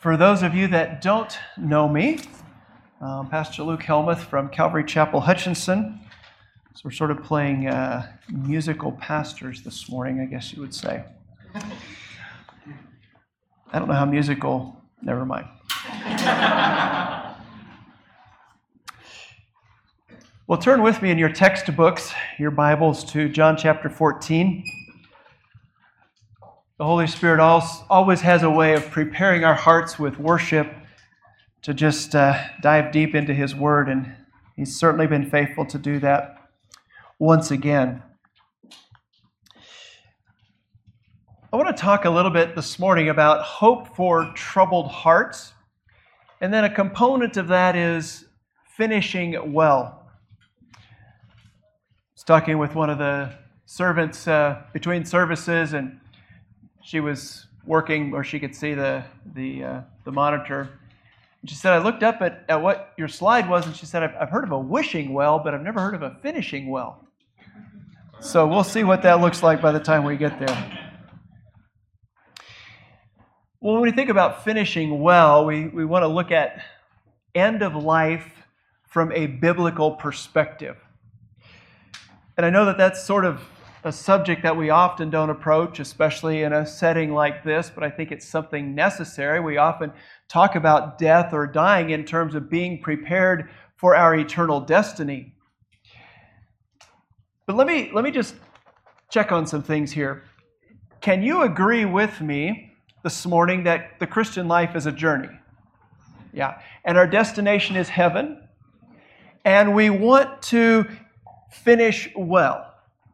For those of you that don't know me, Pastor Luke Helmuth from Calvary Chapel, Hutchinson. So we're sort of playing musical pastors this morning, I guess you would say. I don't know how musical, never mind. Well, turn with me in your textbooks, your Bibles, to John chapter 14. The Holy Spirit always has a way of preparing our hearts with worship to just dive deep into His Word, and He's certainly been faithful to do that once again. I want to talk a little bit this morning about hope for troubled hearts, and then a component of that is finishing well. I was talking with one of the servants between services, and she was working where she could see the monitor. And she said, I looked up at what your slide was, and she said, I've heard of a wishing well, but I've never heard of a finishing well. So we'll see what that looks like by the time we get there. Well, when we think about finishing well, we want to look at end of life from a biblical perspective. And I know that that's sort of a subject that we often don't approach, especially in a setting like this, but I think it's something necessary. We often talk about death or dying in terms of being prepared for our eternal destiny. But let me just check on some things here. Can you agree with me this morning that the Christian life is a journey? Yeah. And our destination is heaven. And we want to finish well.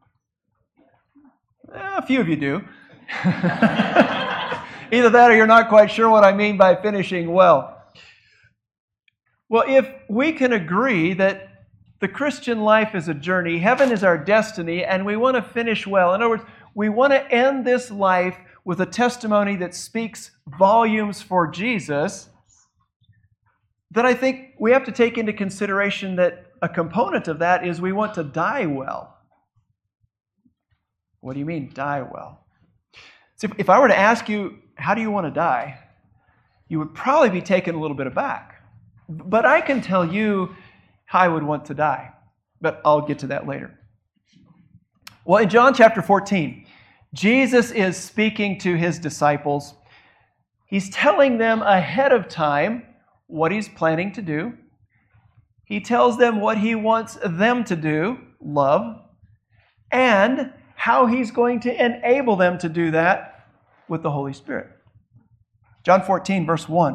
A few of you do. Either that or you're not quite sure what I mean by finishing well. Well, if we can agree that the Christian life is a journey, heaven is our destiny, and we want to finish well. In other words, we want to end this life with a testimony that speaks volumes for Jesus, then I think we have to take into consideration that a component of that is we want to die well. What do you mean, die well? So if I were to ask you, how do you want to die? You would probably be taken a little bit aback. But I can tell you how I would want to die. But I'll get to that later. Well, in John chapter 14, Jesus is speaking to His disciples. He's telling them ahead of time what He's planning to do. He tells them what He wants them to do, love, and how He's going to enable them to do that with the Holy Spirit. John 14, verse 1.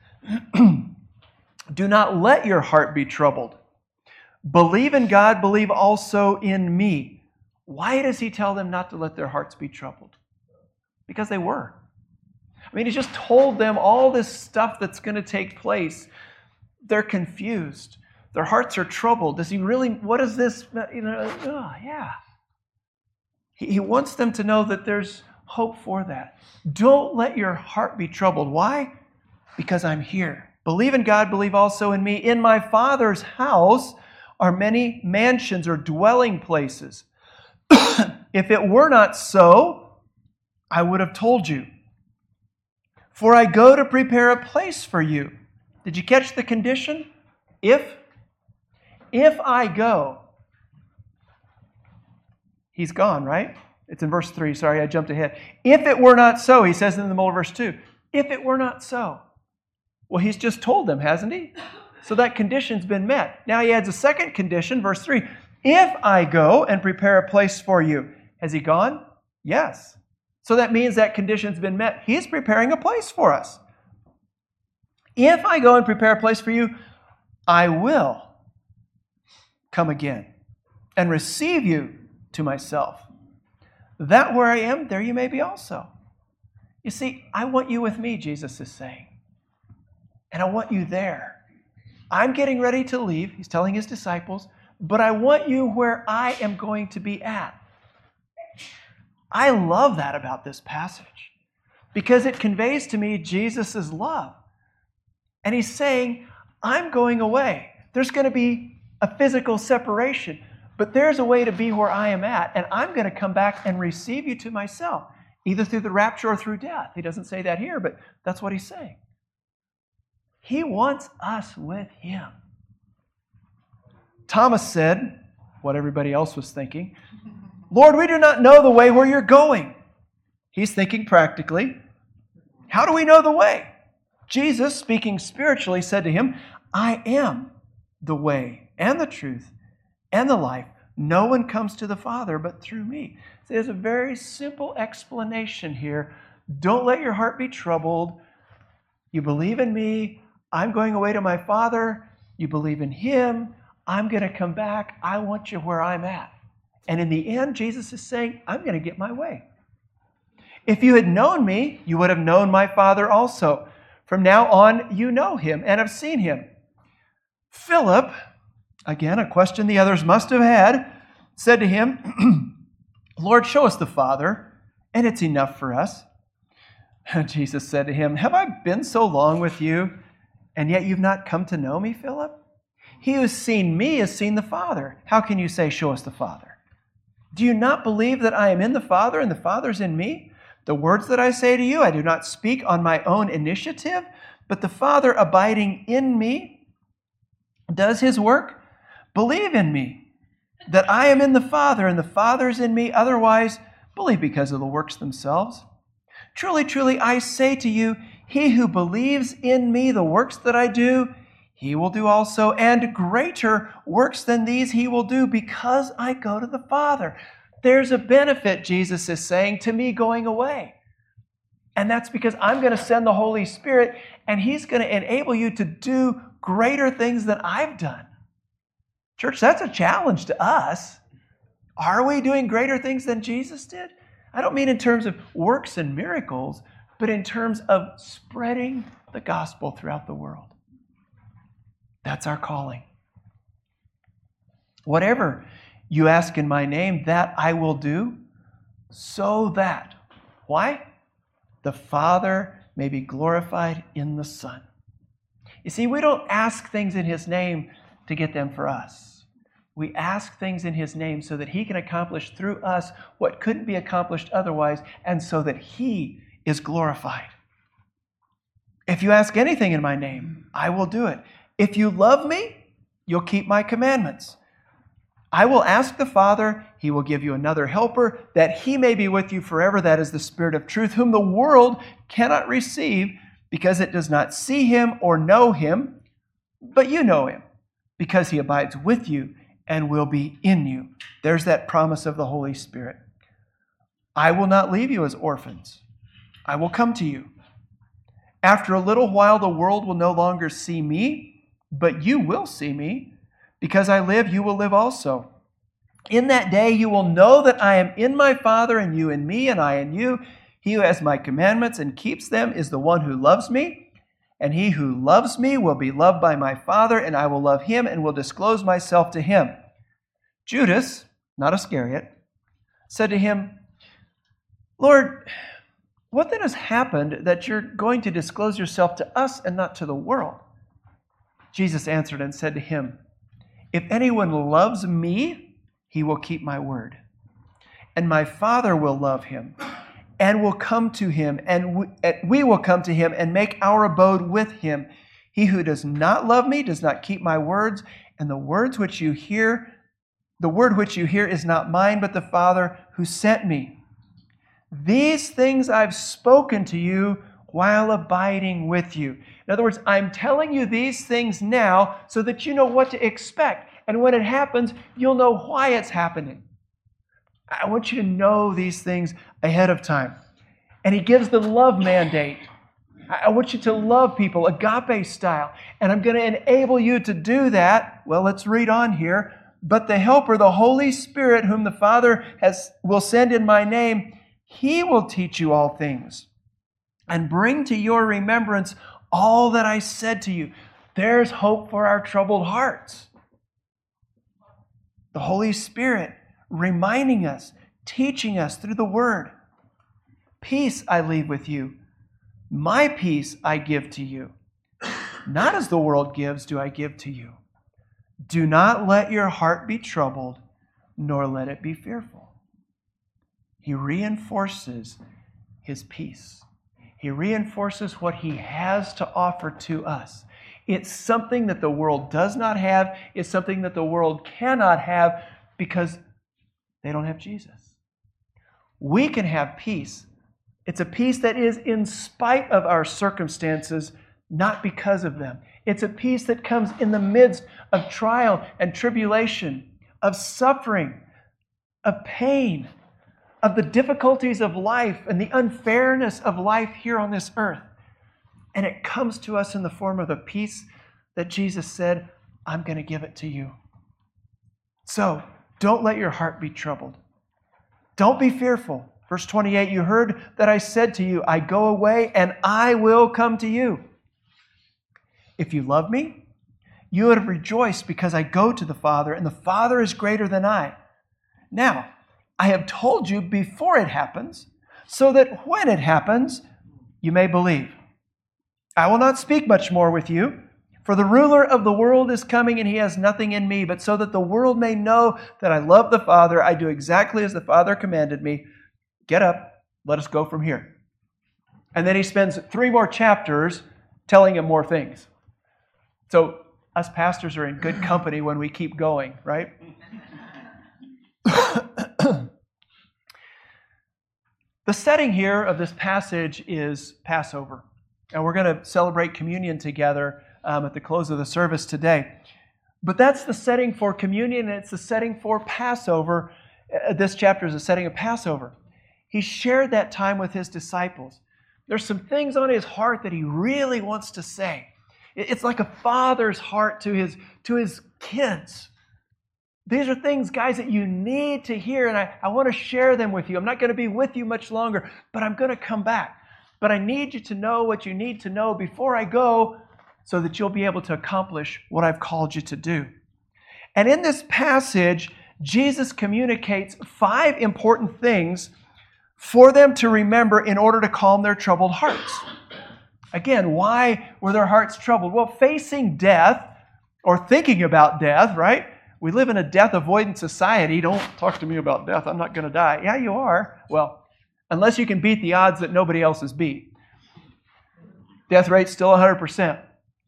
Do not let your heart be troubled. Believe in God, believe also in me. Why does He tell them not to let their hearts be troubled? Because they were. I mean, He just told them all this stuff that's going to take place. They're confused. Their hearts are troubled. Does He really, what is this? Yeah. He wants them to know that there's hope for that. Don't let your heart be troubled. Why? Because I'm here. Believe in God, believe also in me. In my Father's house are many mansions or dwelling places. If it were not so, I would have told you. For I go to prepare a place for you. Did you catch the condition? If I go. He's gone, right? It's in verse 3. Sorry, I jumped ahead. If it were not so, He says in the middle of verse 2. If it were not so. Well, He's just told them, hasn't He? So that condition's been met. Now He adds a second condition, verse 3. If I go and prepare a place for you. Has He gone? Yes. So that means that condition's been met. He's preparing a place for us. If I go and prepare a place for you, I will come again and receive you to myself, that where I am, there you may be also. You see, I want you with me, Jesus is saying. And I want you there. I'm getting ready to leave, He's telling His disciples, but I want you where I am going to be at. I love that about this passage because it conveys to me Jesus' love. And He's saying, I'm going away. There's going to be a physical separation. But there's a way to be where I am at, and I'm going to come back and receive you to myself, either through the rapture or through death. He doesn't say that here, but that's what He's saying. He wants us with Him. Thomas said, what everybody else was thinking, Lord, we do not know the way where you're going. He's thinking practically. How do we know the way? Jesus, speaking spiritually, said to him, I am the way and the truth and the life. No one comes to the Father but through me. So there's a very simple explanation here. Don't let your heart be troubled. You believe in me. I'm going away to my Father. You believe in Him. I'm going to come back. I want you where I'm at. And in the end, Jesus is saying, I'm going to get my way. If you had known me, you would have known my Father also. From now on, you know Him and have seen Him. Philip, again, a question the others must have had, said to him, Lord, show us the Father, and it's enough for us. Jesus said to him, have I been so long with you, and yet you've not come to know me, Philip? He who has seen me has seen the Father. How can you say, show us the Father? Do you not believe that I am in the Father and the Father is in me? The words that I say to you, I do not speak on my own initiative, but the Father abiding in me does His work. Believe in me, that I am in the Father and the Father is in me. Otherwise, believe because of the works themselves. Truly, truly, I say to you, he who believes in me, the works that I do, he will do also, and greater works than these he will do, because I go to the Father. There's a benefit, Jesus is saying, to me going away. And that's because I'm going to send the Holy Spirit, and He's going to enable you to do greater things than I've done. Church, that's a challenge to us. Are we doing greater things than Jesus did? I don't mean in terms of works and miracles, but in terms of spreading the gospel throughout the world. That's our calling. Whatever you ask in my name, that I will do, so that, why? The Father may be glorified in the Son. You see, we don't ask things in His name to get them for us. We ask things in His name so that He can accomplish through us what couldn't be accomplished otherwise, and so that He is glorified. If you ask anything in my name, I will do it. If you love me, you'll keep my commandments. I will ask the Father, He will give you another helper, that He may be with you forever. That is the Spirit of truth, whom the world cannot receive, because it does not see Him or know Him. But you know Him, because He abides with you and will be in you. There's that promise of the Holy Spirit. I will not leave you as orphans. I will come to you. After a little while, the world will no longer see me, but you will see me. Because I live, you will live also. In that day you will know that I am in my Father, and you in me, and I in you. He who has my commandments and keeps them is the one who loves me. And he who loves me will be loved by my Father, and I will love him and will disclose myself to him. Judas, not Iscariot, said to him, Lord, what then has happened that you're going to disclose yourself to us and not to the world? Jesus answered and said to him, if anyone loves me, he will keep my word. And my Father will love him and will come to him, and we will come to him and make our abode with him. He who does not love me does not keep my words, and the word which you hear is not mine, but the Father who sent me. These things I've spoken to you while abiding with you. In other words, I'm telling you these things now so that you know what to expect. And when it happens, you'll know why it's happening. I want you to know these things ahead of time. And He gives the love mandate. I want you to love people, agape style. And I'm going to enable you to do that. Well, let's read on here. But the Helper, the Holy Spirit, whom the Father will send in my name, He will teach you all things and bring to your remembrance all that I said to you. There's hope for our troubled hearts. The Holy Spirit reminding us, teaching us through the Word. Peace I leave with you. My peace I give to you. Not as the world gives do I give to you. Do not let your heart be troubled, nor let it be fearful. He reinforces His peace. He reinforces what He has to offer to us. It's something that the world does not have. It's something that the world cannot have because they don't have Jesus. We can have peace. It's a peace that is in spite of our circumstances, not because of them. It's a peace that comes in the midst of trial and tribulation, of suffering, of pain, of the difficulties of life and the unfairness of life here on this earth. And it comes to us in the form of the peace that Jesus said, I'm going to give it to you. So, don't let your heart be troubled. Don't be fearful. Verse 28, you heard that I said to you, I go away and I will come to you. If you love me, you would have rejoiced because I go to the Father, and the Father is greater than I. Now, I have told you before it happens, so that when it happens, you may believe. I will not speak much more with you, for the ruler of the world is coming, and he has nothing in me, but so that the world may know that I love the Father, I do exactly as the Father commanded me. Get up, let us go from here. And then he spends 3 more chapters telling him more things. So us pastors are in good company when we keep going, right? The setting here of this passage is Passover. And we're going to celebrate communion together at the close of the service today. But that's the setting for communion, and it's the setting for Passover. This chapter is a setting of Passover. He shared that time with his disciples. There's some things on his heart that he really wants to say. It's like a father's heart to his kids. These are things, guys, that you need to hear, and I want to share them with you. I'm not going to be with you much longer, but I'm going to come back. But I need you to know what you need to know before I go so that you'll be able to accomplish what I've called you to do. And in this passage, Jesus communicates 5 important things for them to remember in order to calm their troubled hearts. Again, why were their hearts troubled? Well, facing death or thinking about death, right? We live in a death avoidance society. Don't talk to me about death. I'm not going to die. Yeah, you are. Well, unless you can beat the odds that nobody else has beat. Death rate's still 100%.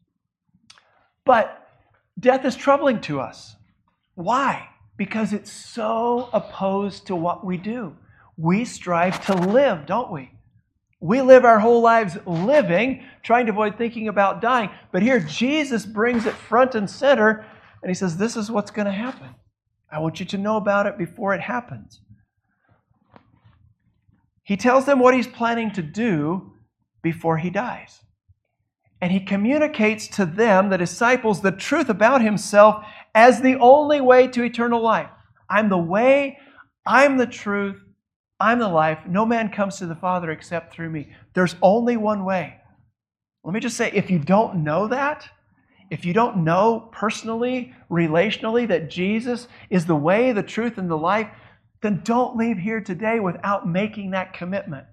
But death is troubling to us. Why? Because it's so opposed to what we do. We strive to live, don't we? We live our whole lives living, trying to avoid thinking about dying. But here, Jesus brings it front and center, and he says, this is what's going to happen. I want you to know about it before it happens. He tells them what he's planning to do before he dies. And he communicates to them, the disciples, the truth about himself as the only way to eternal life. I'm the way, I'm the truth, I'm the life. No man comes to the Father except through me. There's only one way. Let me just say, if you don't know that, if you don't know personally, relationally, that Jesus is the way, the truth, and the life, then don't leave here today without making that commitment.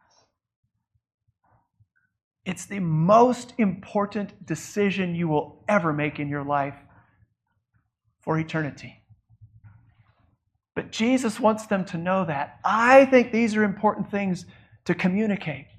It's the most important decision you will ever make in your life for eternity. But Jesus wants them to know that. I think these are important things to communicate.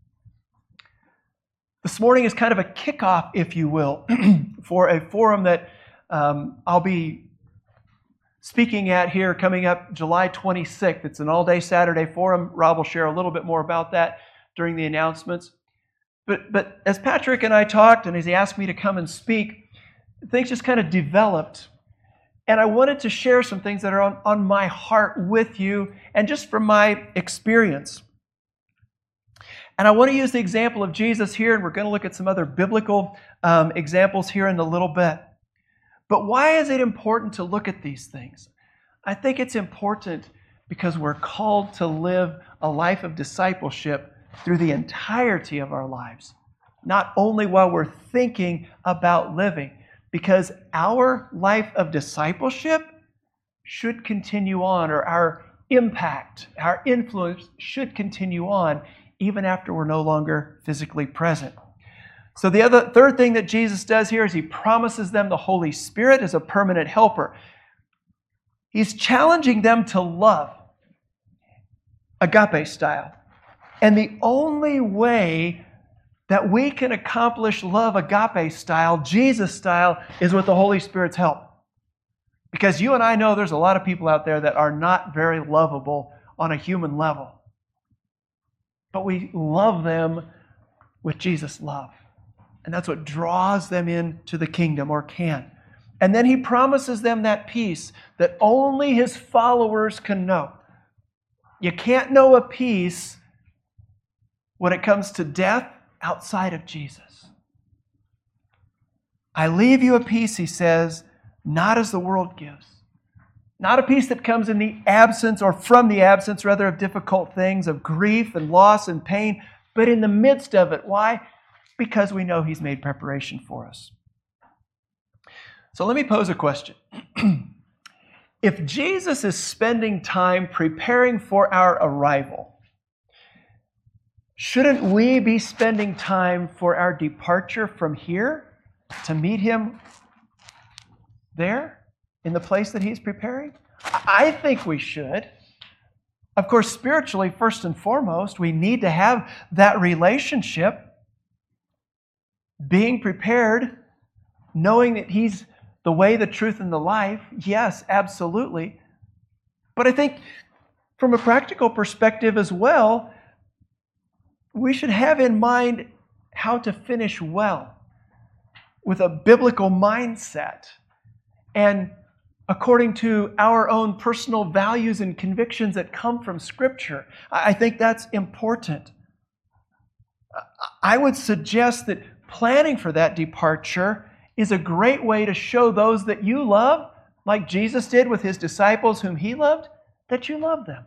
This morning is kind of a kickoff, if you will, for a forum that I'll be speaking at here coming up July 26th. It's an all-day Saturday forum. Rob will share a little bit more about that during the announcements. But as Patrick and I talked, and as he asked me to come and speak, things just kind of developed. And I wanted to share some things that are on my heart with you, and just from my experience. And I want to use the example of Jesus here, and we're going to look at some other biblical examples here in a little bit. But why is it important to look at these things? I think it's important because we're called to live a life of discipleship through the entirety of our lives, not only while we're thinking about living, because our life of discipleship should continue on, or our impact, our influence should continue on even after we're no longer physically present. So the third thing that Jesus does here is he promises them the Holy Spirit as a permanent helper. He's challenging them to love, agape style. And the only way that we can accomplish love agape style, Jesus style, is with the Holy Spirit's help. Because you and I know there's a lot of people out there that are not very lovable on a human level. But we love them with Jesus' love. And that's what draws them into the kingdom, or can. And then He promises them that peace that only His followers can know. You can't know a peace when it comes to death outside of Jesus. I leave you a peace, He says, not as the world gives. Not a peace that comes in the absence, or from the absence, rather, of difficult things, of grief and loss and pain, but in the midst of it. Why? Because we know He's made preparation for us. So let me pose a question. If Jesus is spending time preparing for our arrival, shouldn't we be spending time for our departure from here to meet Him there in the place that He's preparing? I think we should. Of course, spiritually, first and foremost, we need to have that relationship, being prepared, knowing that He's the way, the truth, and the life. Yes, absolutely. But I think from a practical perspective as well, we should have in mind how to finish well with a biblical mindset and according to our own personal values and convictions that come from Scripture. I think that's important. I would suggest that planning for that departure is a great way to show those that you love, like Jesus did with His disciples whom He loved, that you love them.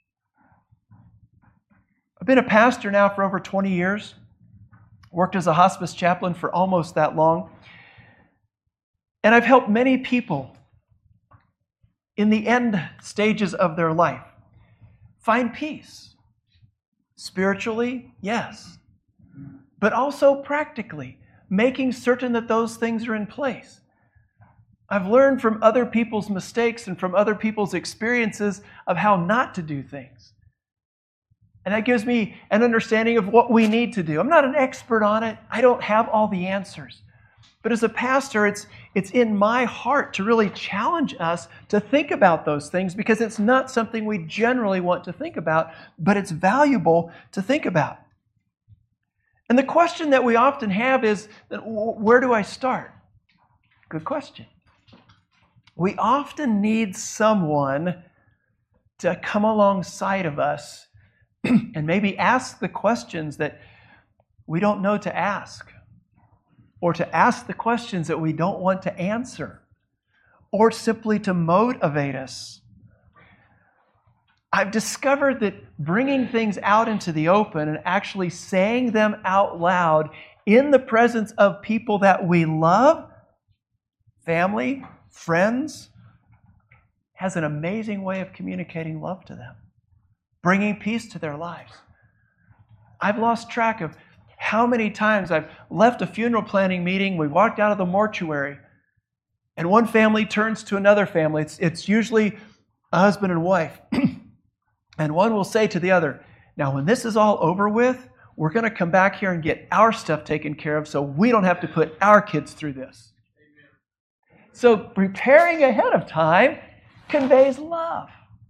I've been a pastor now for over 20 years, worked as a hospice chaplain for almost that long, and I've helped many people in the end stages of their life find peace. Spiritually, yes, but also practically, making certain that those things are in place. I've learned from other people's mistakes and from other people's experiences of how not to do things. And that gives me an understanding of what we need to do. I'm not an expert on it. I don't have all the answers. But as a pastor, it's in my heart to really challenge us to think about those things, because it's not something we generally want to think about, but it's valuable to think about. And the question that we often have is, where do I start? Good question. We often need someone to come alongside of us and maybe ask the questions that we don't know to ask, or to ask the questions that we don't want to answer, or simply to motivate us. I've discovered that bringing things out into the open and actually saying them out loud in the presence of people that we love, family, friends, has an amazing way of communicating love to them, bringing peace to their lives. I've lost track of how many times I've left a funeral planning meeting, we walked out of the mortuary, and one family turns to another family. It's usually a husband and wife. And one will say to the other, now when this is all over with, we're going to come back here and get our stuff taken care of so we don't have to put our kids through this. Amen. So preparing ahead of time conveys love.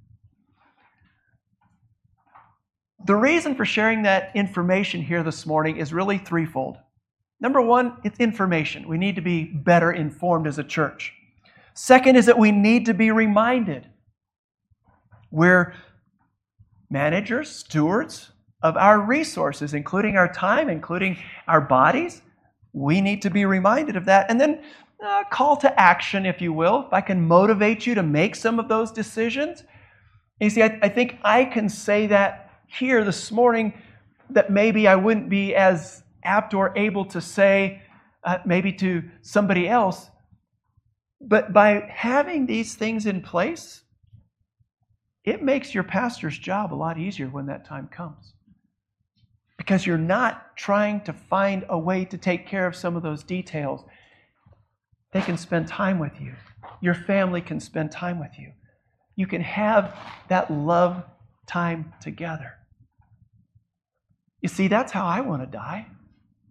The reason for sharing that information here this morning is really threefold. Number one, it's information. We need to be better informed as a church. Second is that we need to be reminded. We're managers, stewards of our resources, including our time, including our bodies. We need to be reminded of that. And then a call to action, if you will. If I can motivate you to make some of those decisions. You see, I think I can say that here this morning that maybe I wouldn't be as apt or able to say maybe to somebody else. But by having these things in place, it makes your pastor's job a lot easier when that time comes. Because you're not trying to find a way to take care of some of those details. They can spend time with you. Your family can spend time with you. You can have that love time together. You see, that's how I want to die.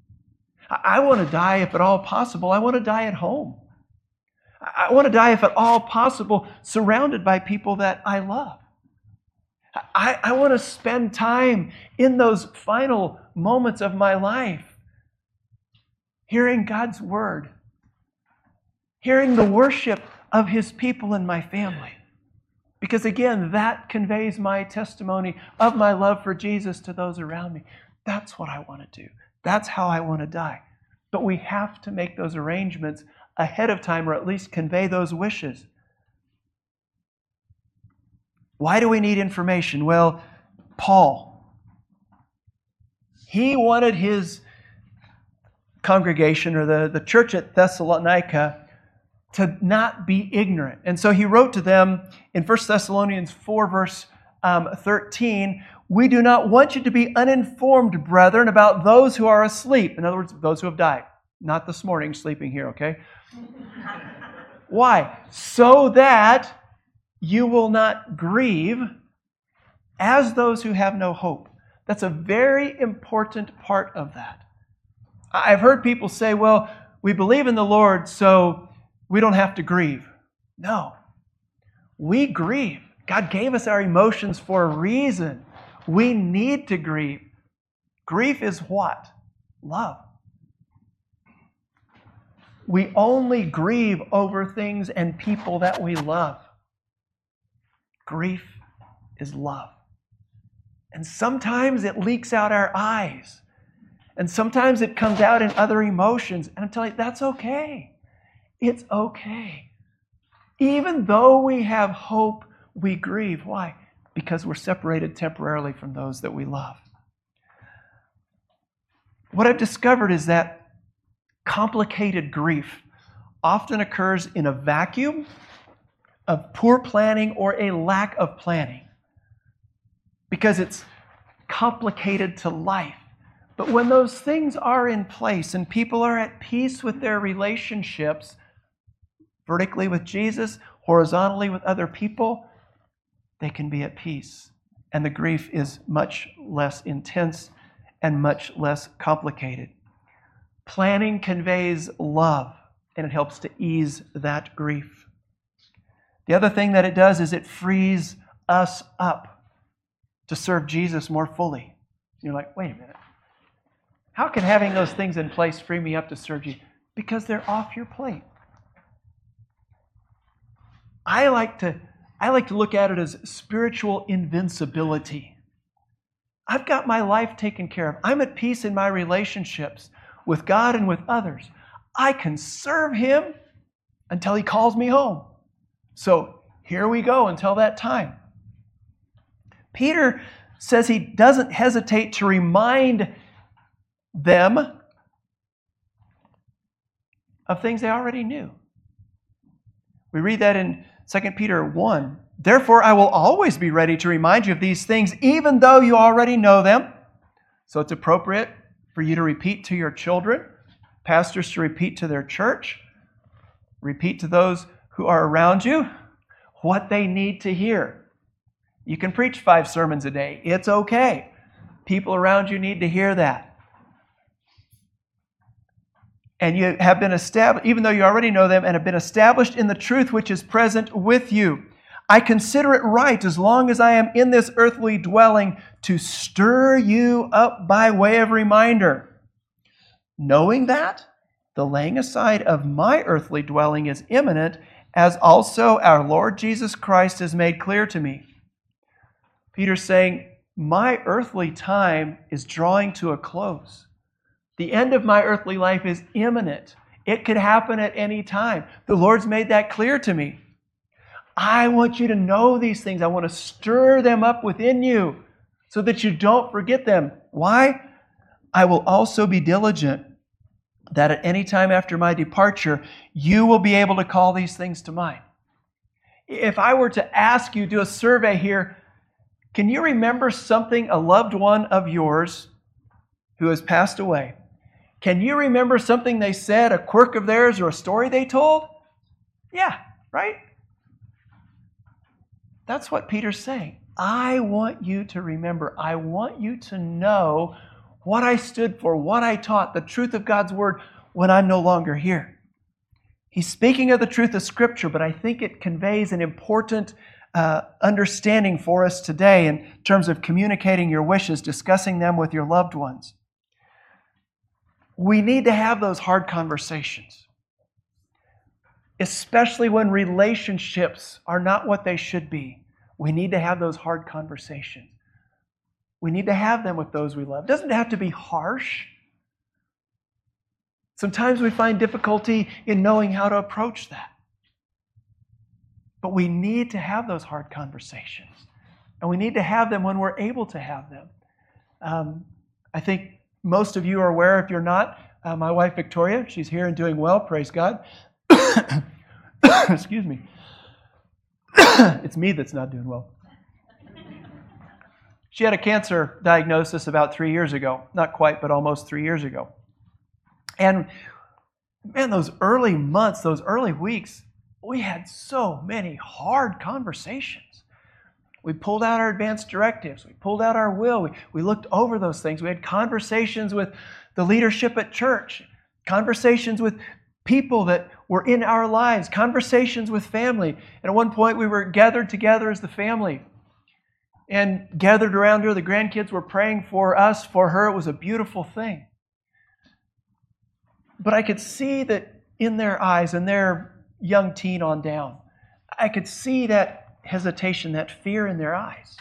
I want to die, if at all possible, I want to die at home. I want to die, if at all possible, surrounded by people that I love. I want to spend time in those final moments of my life hearing God's word, hearing the worship of His people and my family. Because again, that conveys my testimony of my love for Jesus to those around me. That's what I want to do. That's how I want to die. But we have to make those arrangements ahead of time, or at least convey those wishes. Why do we need information? Well, Paul, he wanted his congregation, or the church at Thessalonica, to not be ignorant. And so he wrote to them in 1 Thessalonians 4, verse 13, "We do not want you to be uninformed, brethren, about those who are asleep." In other words, those who have died. Not this morning, sleeping here, okay? Why? So that you will not grieve as those who have no hope. That's a very important part of that. I've heard people say, well, we believe in the Lord, so we don't have to grieve. No. We grieve. God gave us our emotions for a reason. We need to grieve. Grief is what? Love. We only grieve over things and people that we love. Grief is love. And sometimes it leaks out our eyes. And sometimes it comes out in other emotions. And I'm telling you, that's okay. It's okay. Even though we have hope, we grieve. Why? Because we're separated temporarily from those that we love. What I've discovered is that complicated grief often occurs in a vacuum of poor planning or a lack of planning, because it's complicated to life. But when those things are in place and people are at peace with their relationships, vertically with Jesus, horizontally with other people, they can be at peace. And the grief is much less intense and much less complicated. Planning conveys love, and it helps to ease that grief. The other thing that it does is it frees us up to serve Jesus more fully. You're like, wait a minute. How can having those things in place free me up to serve you? Because they're off your plate. I like to look at it as spiritual invincibility. I've got my life taken care of. I'm at peace in my relationships with God and with others. I can serve Him until He calls me home. So here we go until that time. Peter says he doesn't hesitate to remind them of things they already knew. We read that in 2 Peter 1. "Therefore, I will always be ready to remind you of these things, even though you already know them." So it's appropriate for you to repeat to your children, pastors to repeat to their church, repeat to those who are around you what they need to hear. You can preach 5 sermons a day. It's okay. People around you need to hear that. And you have been established, even though you already know them, and have been established in the truth which is present with you. "I consider it right, as long as I am in this earthly dwelling, to stir you up by way of reminder, knowing that the laying aside of my earthly dwelling is imminent, as also our Lord Jesus Christ has made clear to me." Peter's saying, my earthly time is drawing to a close. The end of my earthly life is imminent. It could happen at any time. The Lord's made that clear to me. I want you to know these things. I want to stir them up within you so that you don't forget them. Why? "I will also be diligent that at any time after my departure, you will be able to call these things to mind." If I were to ask you, do a survey here, can you remember something, a loved one of yours who has passed away? Can you remember something they said, a quirk of theirs, or a story they told? Yeah, right? That's what Peter's saying. I want you to remember. I want you to know what I stood for, what I taught, the truth of God's Word when I'm no longer here. He's speaking of the truth of Scripture, but I think it conveys an important understanding for us today in terms of communicating your wishes, discussing them with your loved ones. We need to have those hard conversations, especially when relationships are not what they should be. We need to have those hard conversations. We need to have them with those we love. It doesn't have to be harsh. Sometimes we find difficulty in knowing how to approach that. But we need to have those hard conversations. And we need to have them when we're able to have them. I think most of you are aware, if you're not, my wife Victoria, she's here and doing well, praise God. Excuse me. It's me that's not doing well. She had a cancer diagnosis about 3 years ago. Not quite, but almost 3 years ago. And man, those early months, those early weeks, we had so many hard conversations. We pulled out our advanced directives. We pulled out our will. We looked over those things. We had conversations with the leadership at church, conversations with people that were in our lives, conversations with family. And at one point, we were gathered together as the family and gathered around her. The grandkids were praying for us, for her. It was a beautiful thing. But I could see that in their eyes, and their young teen on down, I could see that hesitation, that fear in their eyes.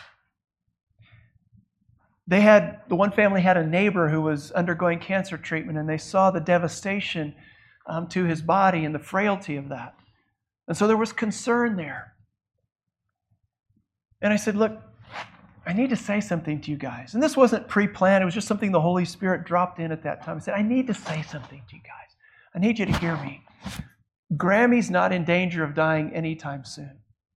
The one family had a neighbor who was undergoing cancer treatment, and they saw the devastation to his body and the frailty of that. And so there was concern there. And I said, look, I need to say something to you guys. And this wasn't pre-planned. It was just something the Holy Spirit dropped in at that time. I said, I need to say something to you guys. I need you to hear me. Grammy's not in danger of dying anytime soon.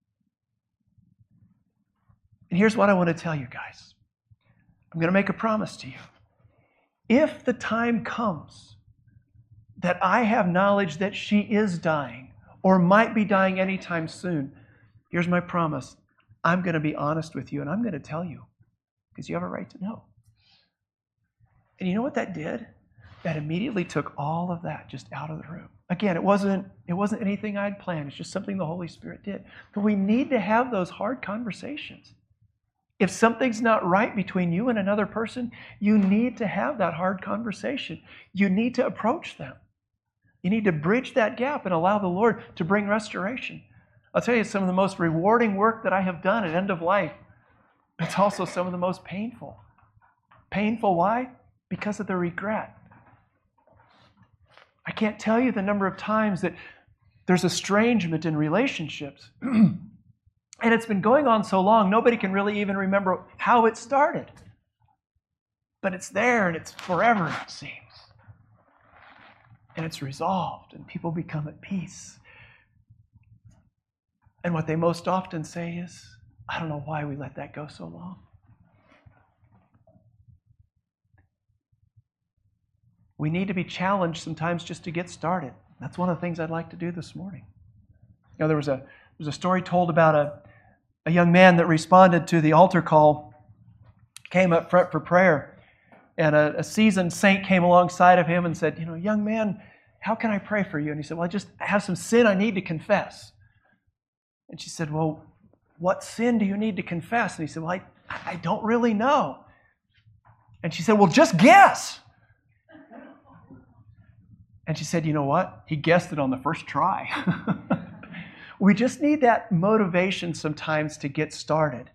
And here's what I want to tell you guys. I'm going to make a promise to you. If the time comes that I have knowledge that she is dying or might be dying anytime soon, here's my promise. I'm going to be honest with you, and I'm going to tell you because you have a right to know. And you know what that did? That immediately took all of that just out of the room. Again, it wasn't anything I'd planned. It's just something the Holy Spirit did. But we need to have those hard conversations. If something's not right between you and another person, you need to have that hard conversation. You need to approach them. You need to bridge that gap and allow the Lord to bring restoration. I'll tell you, some of the most rewarding work that I have done at end of life, it's also some of the most painful. Painful, why? Because of the regret. I can't tell you the number of times that there's estrangement in relationships. And it's been going on so long, nobody can really even remember how it started. But it's there and it's forever, it seems. And it's resolved and people become at peace. And what they most often say is, I don't know why we let that go so long. We need to be challenged sometimes just to get started. That's one of the things I'd like to do this morning. You know, there was a story told about a young man that responded to the altar call, came up front for prayer, and a seasoned saint came alongside of him and said, you know, young man, how can I pray for you? And he said, well, I just have some sin I need to confess. And she said, well, what sin do you need to confess? And he said, well, I don't really know. And she said, well, just guess. And she said, you know what? He guessed it on the first try. We just need that motivation sometimes to get started.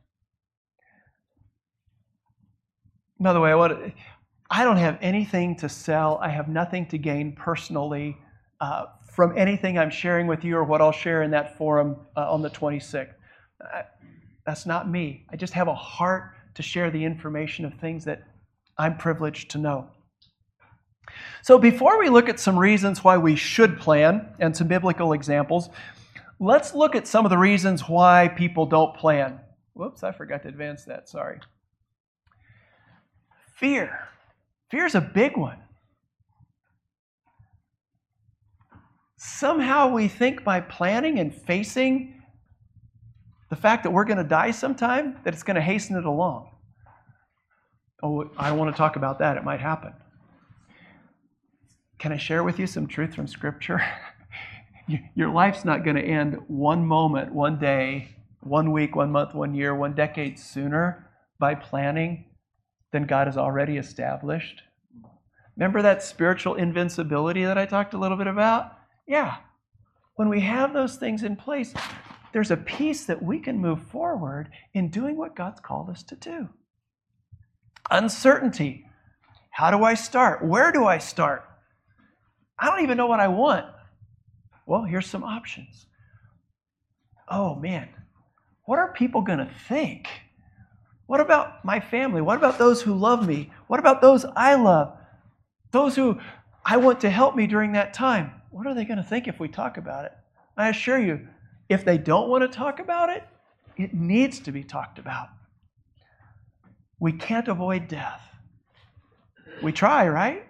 By the way, I don't have anything to sell. I have nothing to gain personally from anything I'm sharing with you or what I'll share in that forum on the 26th. That's not me. I just have a heart to share the information of things that I'm privileged to know. So before we look at some reasons why we should plan and some biblical examples, let's look at some of the reasons why people don't plan. Whoops, I forgot to advance that. Sorry. Fear. Fear is a big one. Somehow we think by planning and facing the fact that we're going to die sometime, that it's going to hasten it along. Oh, I don't want to talk about that. It might happen. Can I share with you some truth from Scripture? Your life's not going to end one moment, one day, 1 week, 1 month, 1 year, 1 decade sooner by planning than God has already established. Remember that spiritual invincibility that I talked a little bit about? Yeah. When we have those things in place, there's a peace that we can move forward in doing what God's called us to do. Uncertainty. How do I start? Where do I start? I don't even know what I want. Well, here's some options. Oh, man. What are people going to think? What about my family? What about those who love me? What about those I love? Those who I want to help me during that time. What are they going to think if we talk about it? I assure you, if they don't want to talk about it, it needs to be talked about. We can't avoid death. We try, right?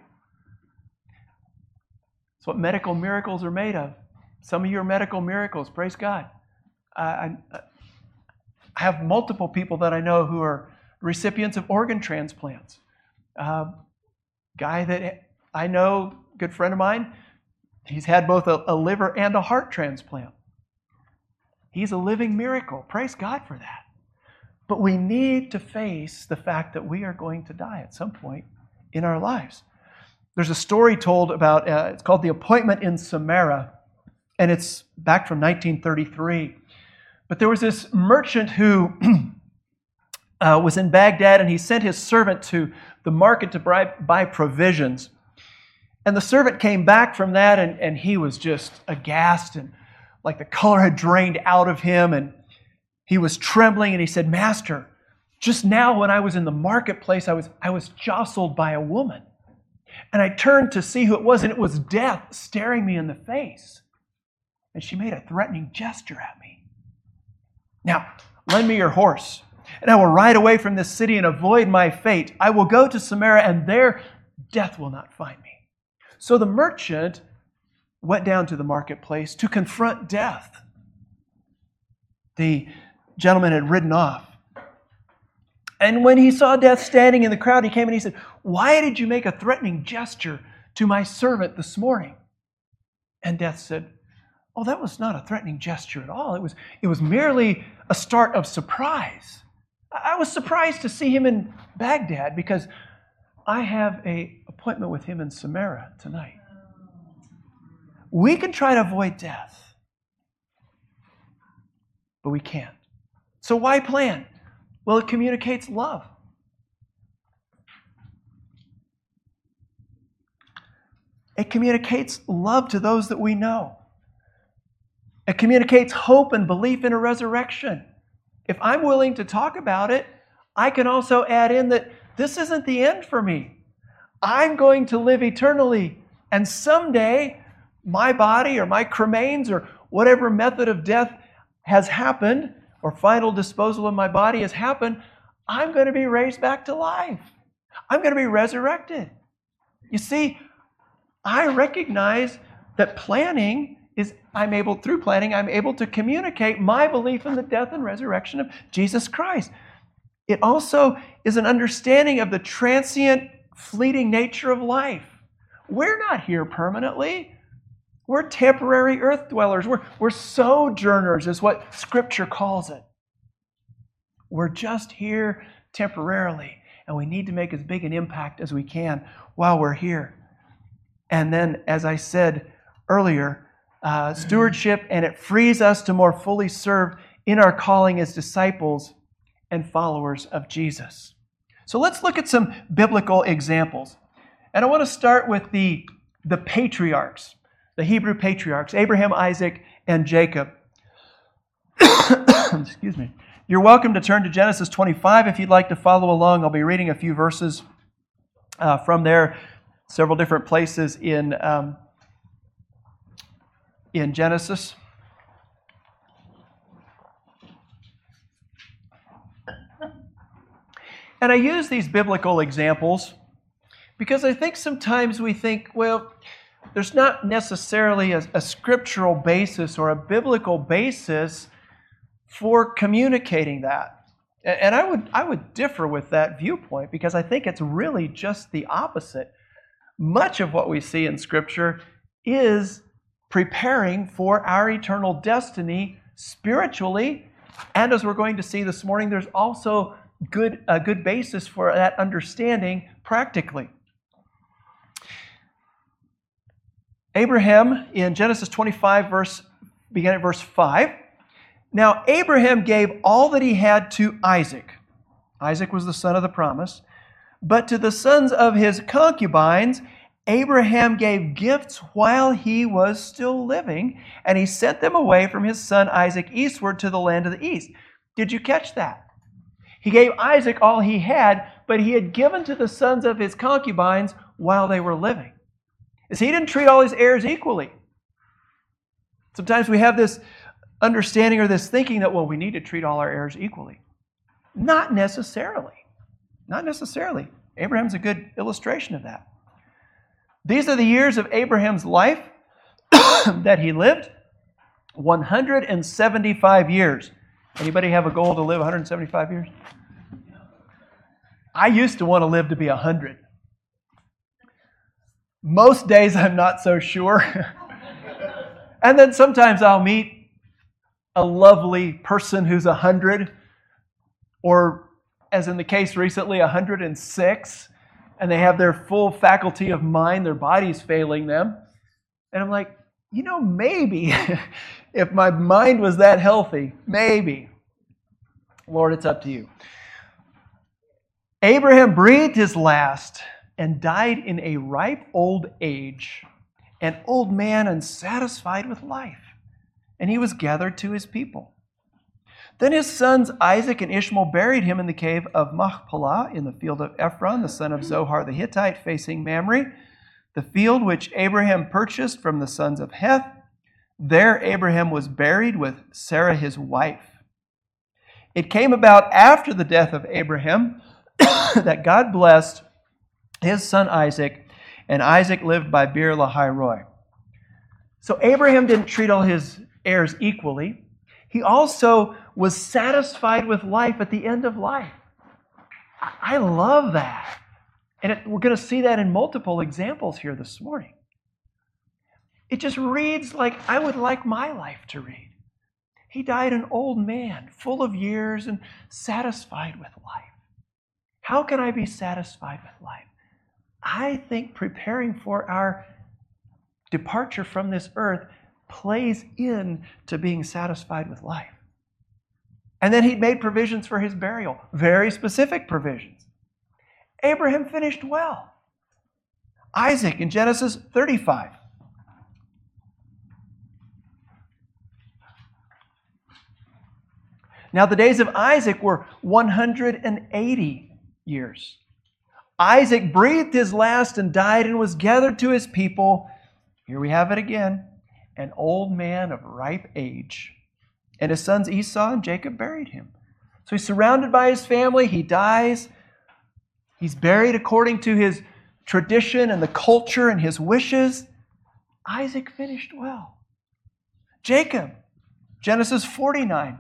That's what medical miracles are made of. Some of you are medical miracles. Praise God. I have multiple people that I know who are recipients of organ transplants. Guy that I know, good friend of mine, he's had both a liver and a heart transplant. He's a living miracle. Praise God for that. But we need to face the fact that we are going to die at some point in our lives. There's a story told about, it's called The Appointment in Samarra, and it's back from 1933. But there was this merchant who was in Baghdad, and he sent his servant to the market to buy provisions. And the servant came back from that, and he was just aghast, and like the color had drained out of him, and he was trembling, and he said, "Master, just now when I was in the marketplace, I was jostled by a woman. And I turned to see who it was, and it was death staring me in the face. And she made a threatening gesture at me. Now, lend me your horse, and I will ride away from this city and avoid my fate. I will go to Samarra, and there death will not find me." So the merchant went down to the marketplace to confront death. The gentleman had ridden off. And when he saw death standing in the crowd, he came and he said, "Why did you make a threatening gesture to my servant this morning?" And death said, "Oh, that was not a threatening gesture at all. It was merely a start of surprise. I was surprised to see him in Baghdad because I have an appointment with him in Samarra tonight." We can try to avoid death, but we can't. So why plan? Well, it communicates love. It communicates love to those that we know. It communicates hope and belief in a resurrection. If I'm willing to talk about it, I can also add in that this isn't the end for me. I'm going to live eternally, and someday my body or my cremains or whatever method of death has happened or final disposal of my body has happened, I'm going to be raised back to life. I'm going to be resurrected. You see, I recognize that through planning, I'm able to communicate my belief in the death and resurrection of Jesus Christ. It also is an understanding of the transient, fleeting nature of life. We're not here permanently. We're temporary earth dwellers. We're sojourners, is what Scripture calls it. We're just here temporarily, and we need to make as big an impact as we can while we're here. And then, as I said earlier, stewardship, and it frees us to more fully serve in our calling as disciples and followers of Jesus. So let's look at some biblical examples. And I want to start with the patriarchs. The Hebrew patriarchs, Abraham, Isaac, and Jacob. Excuse me. You're welcome to turn to Genesis 25 if you'd like to follow along. I'll be reading a few verses from there, several different places in Genesis. And I use these biblical examples because I think sometimes we think, well, there's not necessarily a scriptural basis or a biblical basis for communicating that. And I would differ with that viewpoint because I think it's really just the opposite. Much of what we see in Scripture is preparing for our eternal destiny spiritually. And as we're going to see this morning, there's also a good basis for that understanding practically. Abraham, in Genesis 25, beginning at verse 5, now Abraham gave all that he had to Isaac. Isaac was the son of the promise. But to the sons of his concubines, Abraham gave gifts while he was still living, and he sent them away from his son Isaac eastward to the land of the east. Did you catch that? He gave Isaac all he had, but he had given to the sons of his concubines while they were living. He didn't treat all his heirs equally. Sometimes we have this understanding or this thinking that, well, we need to treat all our heirs equally. Not necessarily. Not necessarily. Abraham's a good illustration of that. These are the years of Abraham's life that he lived, 175 years. Anybody have a goal to live 175 years? I used to want to live to be 100. Most days I'm not so sure. And then sometimes I'll meet a lovely person who's 100, or as in the case recently, 106, and they have their full faculty of mind, their body's failing them. And I'm like, maybe if my mind was that healthy, maybe. Lord, it's up to you. Abraham breathed his last and died in a ripe old age, an old man unsatisfied with life, and he was gathered to his people. Then his sons Isaac and Ishmael buried him in the cave of Machpelah in the field of Ephron, the son of Zohar the Hittite, facing Mamre, the field which Abraham purchased from the sons of Heth. There Abraham was buried with Sarah his wife. It came about after the death of Abraham that God blessed his son Isaac, and Isaac lived by Beer Lahai Roi. So Abraham didn't treat all his heirs equally. He also was satisfied with life at the end of life. I love that. And we're going to see that in multiple examples here this morning. It just reads like I would like my life to read. He died an old man, full of years and satisfied with life. How can I be satisfied with life? I think preparing for our departure from this earth plays into being satisfied with life. And then he'd made provisions for his burial, very specific provisions. Abraham finished well. Isaac in Genesis 35. Now the days of Isaac were 180 years. Isaac breathed his last and died and was gathered to his people. Here we have it again. An old man of ripe age. And his sons Esau and Jacob buried him. So he's surrounded by his family. He dies. He's buried according to his tradition and the culture and his wishes. Isaac finished well. Jacob, Genesis 49.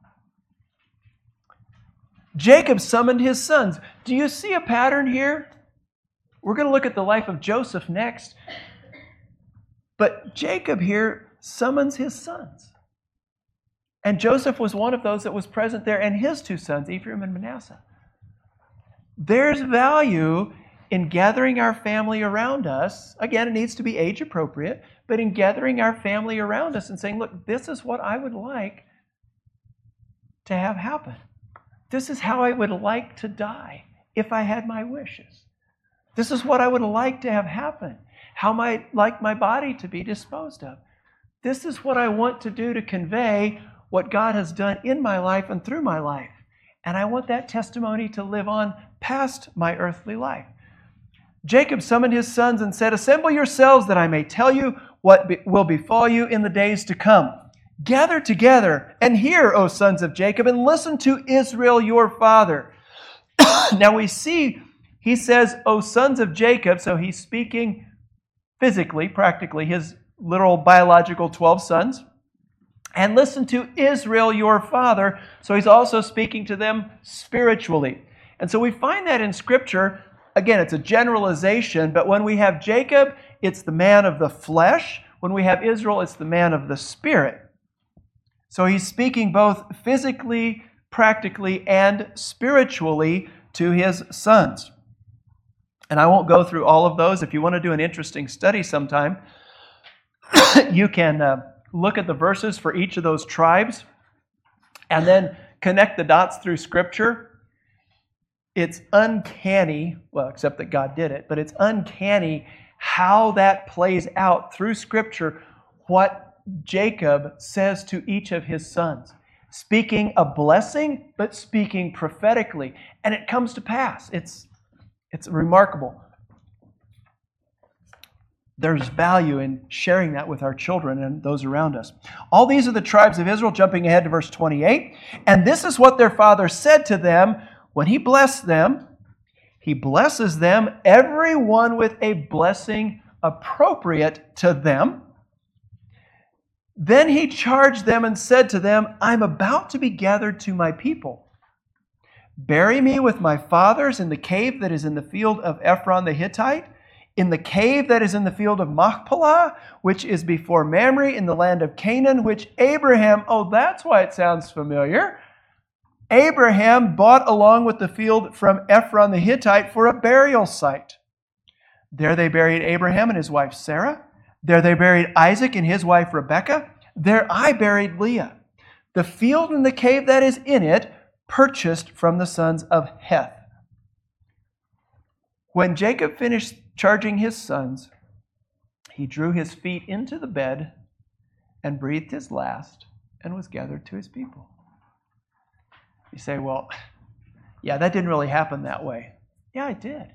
Jacob summoned his sons. Do you see a pattern here? We're going to look at the life of Joseph next. But Jacob here summons his sons. And Joseph was one of those that was present there, and his two sons, Ephraim and Manasseh. There's value in gathering our family around us. Again, it needs to be age appropriate, but in gathering our family around us and saying, look, this is what I would like to have happen. This is how I would like to die if I had my wishes. This is what I would like to have happen. How might like my body to be disposed of. This is what I want to do to convey what God has done in my life and through my life. And I want that testimony to live on past my earthly life. Jacob summoned his sons and said, assemble yourselves that I may tell you what will befall you in the days to come. Gather together and hear, O sons of Jacob, and listen to Israel your father. Now we see, he says, O sons of Jacob, so he's speaking physically, practically, his literal biological 12 sons. And listen to Israel, your father. So he's also speaking to them spiritually. And so we find that in Scripture. Again, it's a generalization, but when we have Jacob, it's the man of the flesh. When we have Israel, it's the man of the spirit. So he's speaking both physically, practically, and spiritually to his sons. And I won't go through all of those. If you want to do an interesting study sometime, you can look at the verses for each of those tribes and then connect the dots through Scripture. It's uncanny, well, except that God did it, but it's uncanny how that plays out through Scripture, what Jacob says to each of his sons, speaking a blessing, but speaking prophetically. And it comes to pass. It's remarkable. There's value in sharing that with our children and those around us. All these are the tribes of Israel, jumping ahead to verse 28. And this is what their father said to them when he blessed them. He blesses them, every one with a blessing appropriate to them. Then he charged them and said to them, I'm about to be gathered to my people. Bury me with my fathers in the cave that is in the field of Ephron the Hittite, in the cave that is in the field of Machpelah, which is before Mamre in the land of Canaan, which Abraham, oh, that's why it sounds familiar, Abraham bought along with the field from Ephron the Hittite for a burial site. There they buried Abraham and his wife Sarah. There they buried Isaac and his wife Rebekah. There I buried Leah. The field and the cave that is in it, purchased from the sons of Heth. When Jacob finished charging his sons, he drew his feet into the bed and breathed his last and was gathered to his people. You say, well, yeah, that didn't really happen that way. Yeah, it did.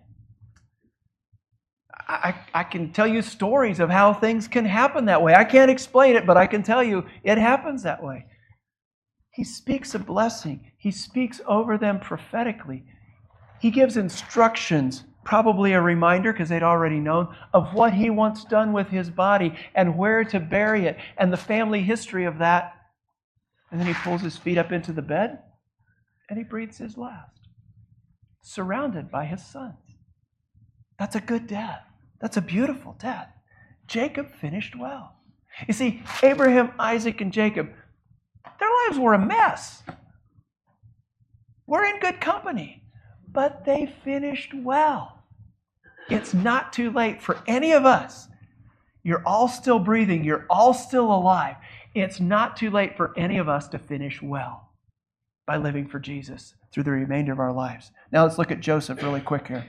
I can tell you stories of how things can happen that way. I can't explain it, but I can tell you it happens that way. He speaks a blessing. He speaks over them prophetically. He gives instructions, probably a reminder, because they'd already known, of what he wants done with his body and where to bury it and the family history of that. And then he pulls his feet up into the bed and he breathes his last, surrounded by his sons. That's a good death. That's a beautiful death. Jacob finished well. You see, Abraham, Isaac, and Jacob, their lives were a mess. We're in good company, but they finished well. It's not too late for any of us. You're all still breathing. You're all still alive. It's not too late for any of us to finish well by living for Jesus through the remainder of our lives. Now let's look at Joseph really quick here.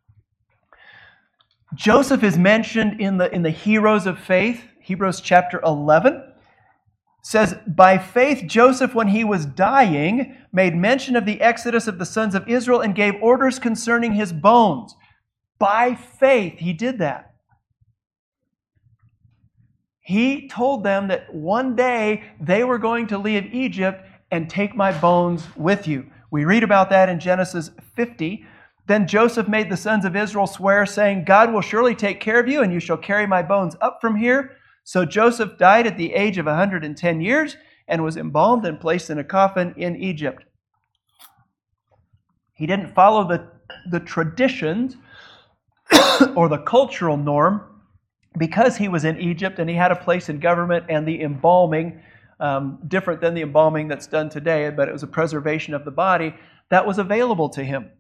Joseph is mentioned in the heroes of faith. Hebrews chapter 11 says, by faith Joseph, when he was dying, made mention of the exodus of the sons of Israel and gave orders concerning his bones. By faith he did that. He told them that one day they were going to leave Egypt and take my bones with you. We read about that in Genesis 50. Then Joseph made the sons of Israel swear, saying, God will surely take care of you, and you shall carry my bones up from here. So Joseph died at the age of 110 years and was embalmed and placed in a coffin in Egypt. He didn't follow the traditions or the cultural norm because he was in Egypt and he had a place in government and the embalming, different than the embalming that's done today, but it was a preservation of the body that was available to him.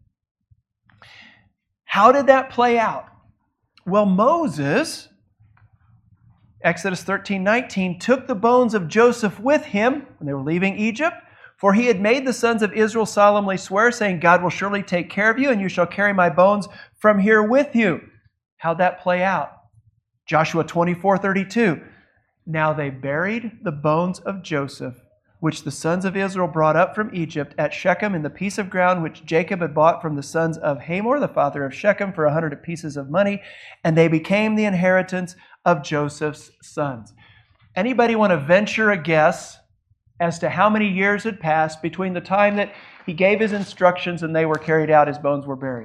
How did that play out? Well, Moses, Exodus 13:19, took the bones of Joseph with him when they were leaving Egypt, for he had made the sons of Israel solemnly swear, saying, God will surely take care of you, and you shall carry my bones from here with you. How'd that play out? Joshua 24:32. Now they buried the bones of Joseph, which the sons of Israel brought up from Egypt at Shechem in the piece of ground which Jacob had bought from the sons of Hamor, the father of Shechem, for 100 pieces of money, and they became the inheritance of Joseph's sons. Anybody want to venture a guess as to how many years had passed between the time that he gave his instructions and they were carried out, his bones were buried?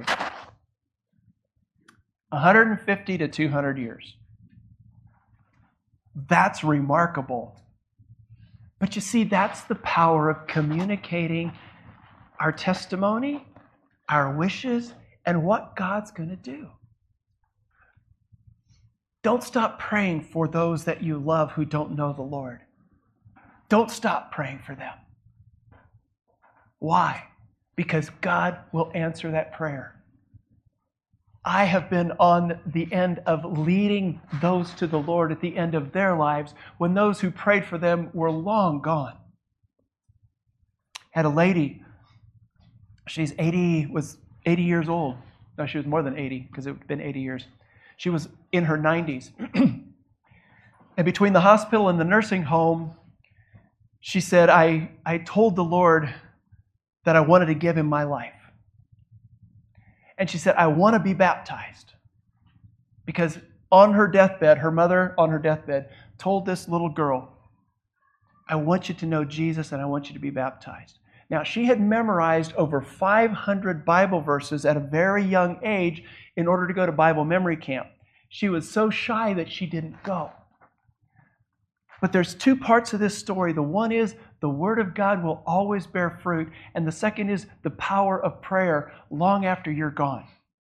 150 to 200 years. That's remarkable. But you see, that's the power of communicating our testimony, our wishes, and what God's going to do. Don't stop praying for those that you love who don't know the Lord. Don't stop praying for them. Why? Because God will answer that prayer. I have been on the end of leading those to the Lord at the end of their lives when those who prayed for them were long gone. Had a lady, was 80 years old. No, she was more than 80 because it had been 80 years. She was in her 90s. And between the hospital and the nursing home, she said, I told the Lord that I wanted to give him my life. And she said, I want to be baptized. Because on her deathbed, her mother on her deathbed told this little girl, I want you to know Jesus and I want you to be baptized. Now, she had memorized over 500 Bible verses at a very young age in order to go to Bible memory camp. She was so shy that she didn't go. But there's two parts of this story. The one is the Word of God will always bear fruit. And the second is the power of prayer long after you're gone.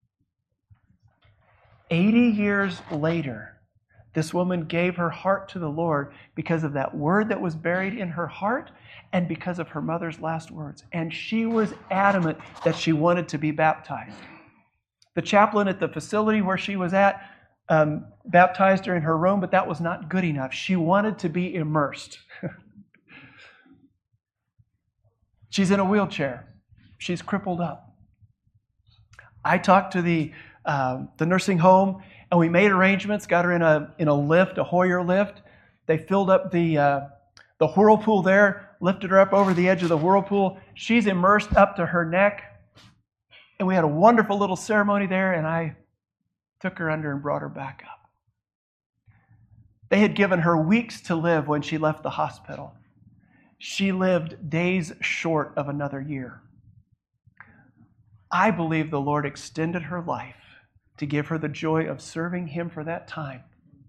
80 years later, this woman gave her heart to the Lord because of that word that was buried in her heart and because of her mother's last words. And she was adamant that she wanted to be baptized. The chaplain at the facility where she was at baptized her in her room, but that was not good enough. She wanted to be immersed. She's in a wheelchair. She's crippled up. I talked to the nursing home, and we made arrangements. Got her in a lift, a Hoyer lift. They filled up the whirlpool there, lifted her up over the edge of the whirlpool. She's immersed up to her neck, and we had a wonderful little ceremony there. And I took her under and brought her back up. They had given her weeks to live when she left the hospital. She lived days short of another year. I believe the Lord extended her life to give her the joy of serving Him for that time.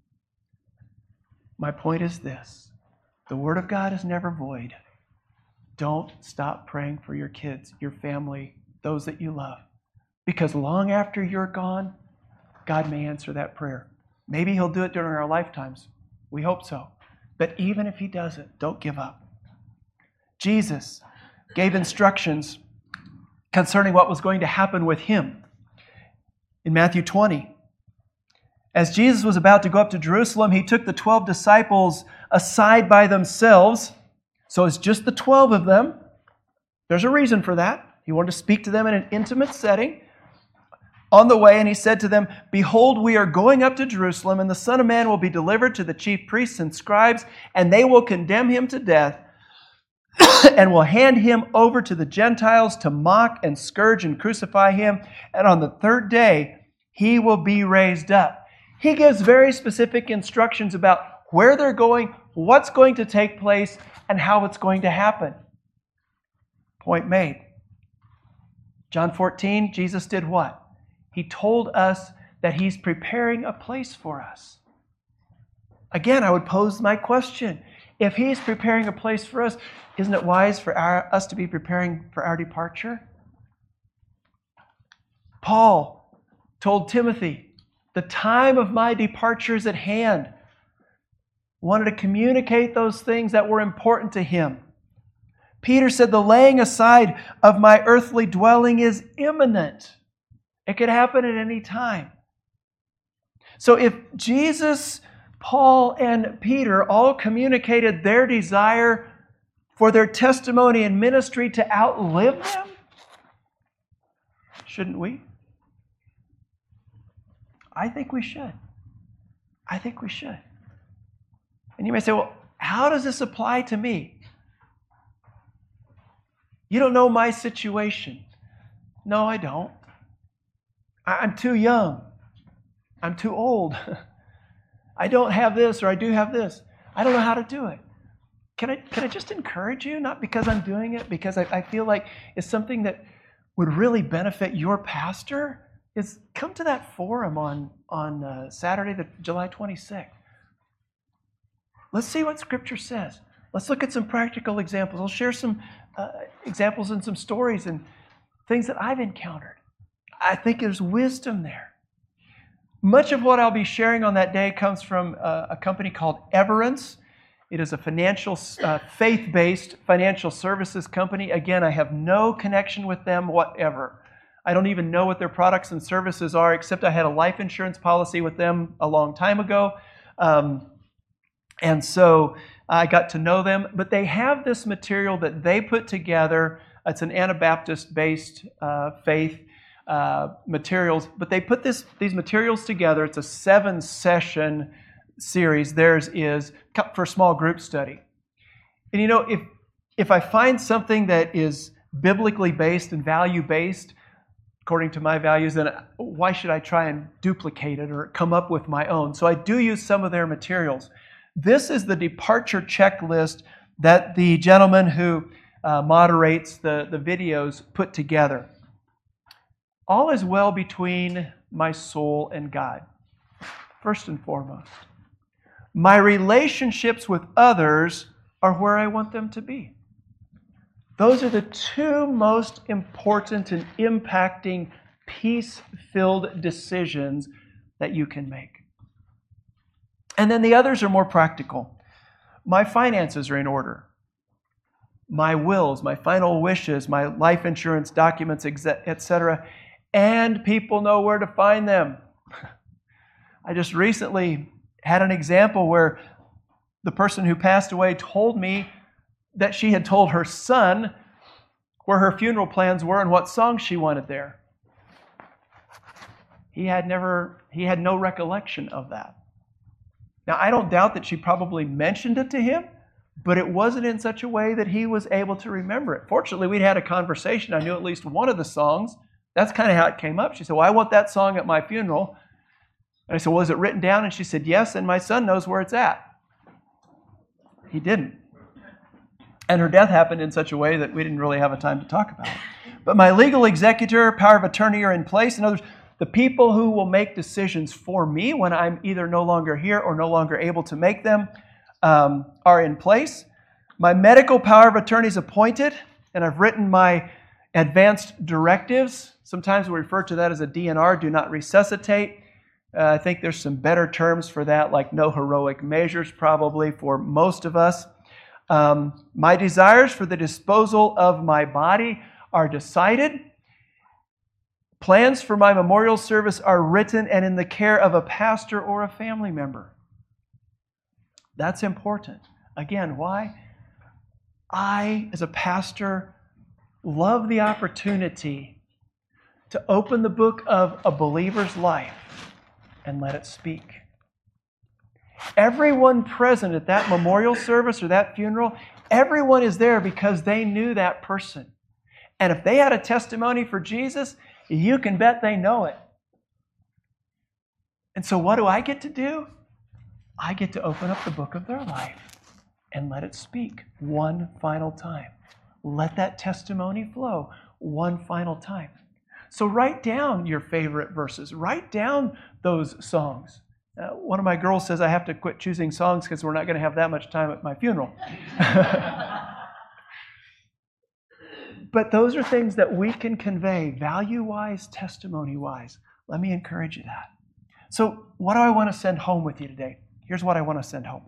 My point is this: the Word of God is never void. Don't stop praying for your kids, your family, those that you love. Because long after you're gone, God may answer that prayer. Maybe He'll do it during our lifetimes. We hope so. But even if He doesn't, don't give up. Jesus gave instructions concerning what was going to happen with Him. In Matthew 20, as Jesus was about to go up to Jerusalem, He took the 12 disciples aside by themselves. So it's just the 12 of them. There's a reason for that. He wanted to speak to them in an intimate setting. On the way, and He said to them, Behold, we are going up to Jerusalem, and the Son of Man will be delivered to the chief priests and scribes, and they will condemn Him to death, and will hand Him over to the Gentiles to mock and scourge and crucify Him. And on the third day, He will be raised up. He gives very specific instructions about where they're going, what's going to take place, and how it's going to happen. Point made. John 14, Jesus did what? He told us that He's preparing a place for us. Again, I would pose my question. If He's preparing a place for us, isn't it wise for us to be preparing for our departure? Paul told Timothy, the time of my departure is at hand. Wanted to communicate those things that were important to him. Peter said, the laying aside of my earthly dwelling is imminent. It could happen at any time. So if Jesus, Paul, and Peter all communicated their desire for their testimony and ministry to outlive them, shouldn't we? I think we should. I think we should. And you may say, well, how does this apply to me? You don't know my situation. No, I don't. I'm too young. I'm too old. I don't have this, or I do have this. I don't know how to do it. Can I just encourage you? Not because I'm doing it, because I feel like it's something that would really benefit your pastor, is come to that forum on Saturday, July 26th. Let's see what Scripture says. Let's look at some practical examples. I'll share some examples and some stories and things that I've encountered. I think there's wisdom there. Much of what I'll be sharing on that day comes from a company called Everence. It is a faith-based financial services company. Again, I have no connection with them whatever. I don't even know what their products and services are, except I had a life insurance policy with them a long time ago. And so I got to know them. But they have this material that they put together. It's an Anabaptist-based faith materials. But they put these materials together. It's a 7-session series. Theirs is for small group study. And you know, if I find something that is biblically based and value-based, according to my values, then why should I try and duplicate it or come up with my own? So I do use some of their materials. This is the departure checklist that the gentleman who moderates the videos put together. All is well between my soul and God, first and foremost. My relationships with others are where I want them to be. Those are the two most important and impacting, peace-filled decisions that you can make. And then the others are more practical. My finances are in order. My wills, my final wishes, my life insurance documents, etc. And people know where to find them. I just recently had an example where the person who passed away told me that she had told her son where her funeral plans were and what songs she wanted there. He had no recollection of that. Now, I don't doubt that she probably mentioned it to him, but it wasn't in such a way that he was able to remember it. Fortunately, we'd had a conversation. I knew at least one of the songs. That's kind of how it came up. She said, well, I want that song at my funeral. And I said, well, is it written down? And she said, yes, and my son knows where it's at. He didn't. And her death happened in such a way that we didn't really have a time to talk about it. But my legal executor, power of attorney are in place. In other words, the people who will make decisions for me when I'm either no longer here or no longer able to make them are in place. My medical power of attorney is appointed, and I've written my advanced directives. Sometimes we refer to that as a DNR, do not resuscitate. I think there's some better terms for that, like no heroic measures probably for most of us. My desires for the disposal of my body are decided. Plans for my memorial service are written and in the care of a pastor or a family member. That's important. Again, why? I, as a pastor, love the opportunity to open the book of a believer's life and let it speak. Everyone present at that memorial service or that funeral, everyone is there because they knew that person. And if they had a testimony for Jesus, you can bet they know it. And so what do I get to do? I get to open up the book of their life and let it speak one final time. Let that testimony flow one final time. So write down your favorite verses. Write down those songs. One of my girls says I have to quit choosing songs because we're not going to have that much time at my funeral. But those are things that we can convey value-wise, testimony-wise. Let me encourage you that. So what do I want to send home with you today? Here's what I want to send home.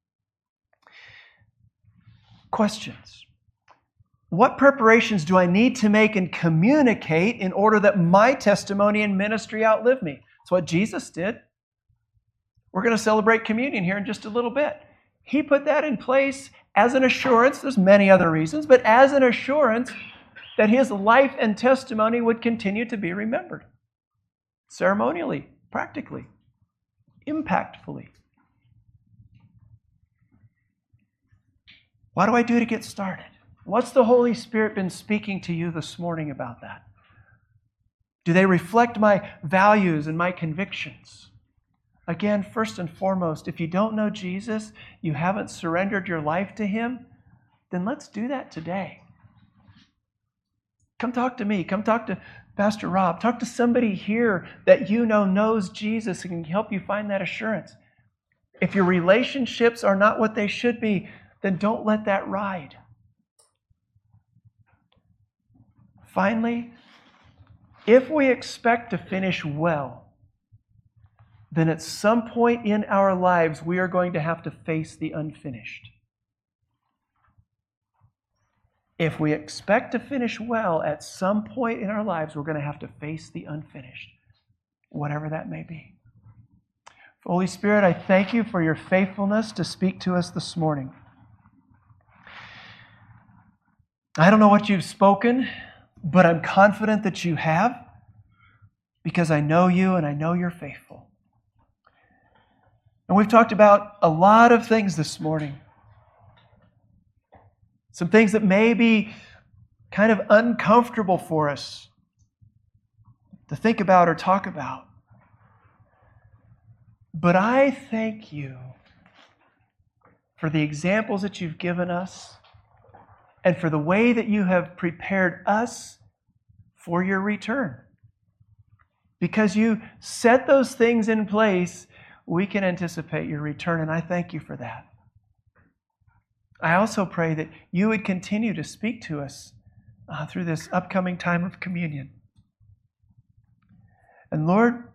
Questions. What preparations do I need to make and communicate in order that my testimony and ministry outlive me? It's what Jesus did. We're going to celebrate communion here in just a little bit. He put that in place as an assurance. There's many other reasons, but as an assurance that his life and testimony would continue to be remembered. Ceremonially, practically, impactfully. What do I do to get started? What's the Holy Spirit been speaking to you this morning about that? Do they reflect my values and my convictions? Again, first and foremost, if you don't know Jesus, you haven't surrendered your life to him, then let's do that today. Come talk to me. Come talk to Pastor Rob. Talk to somebody here that you know knows Jesus and can help you find that assurance. If your relationships are not what they should be, then don't let that ride. Finally, if we expect to finish well, then at some point in our lives, we are going to have to face the unfinished. If we expect to finish well, at some point in our lives, we're going to have to face the unfinished, whatever that may be. Holy Spirit, I thank you for your faithfulness to speak to us this morning. I don't know what you've spoken, but I'm confident that you have, because I know you and I know you're faithful. And we've talked about a lot of things this morning. Some things that may be kind of uncomfortable for us to think about or talk about. But I thank you for the examples that you've given us and for the way that you have prepared us for your return. Because you set those things in place, we can anticipate your return, and I thank you for that. I also pray that you would continue to speak to us through this upcoming time of communion. And Lord,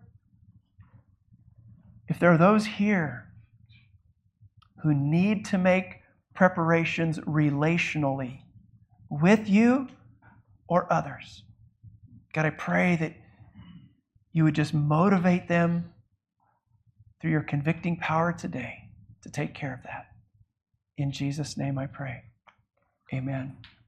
if there are those here who need to make preparations relationally with you or others, God, I pray that you would just motivate them through your convicting power today to take care of that. In Jesus' name I pray. Amen.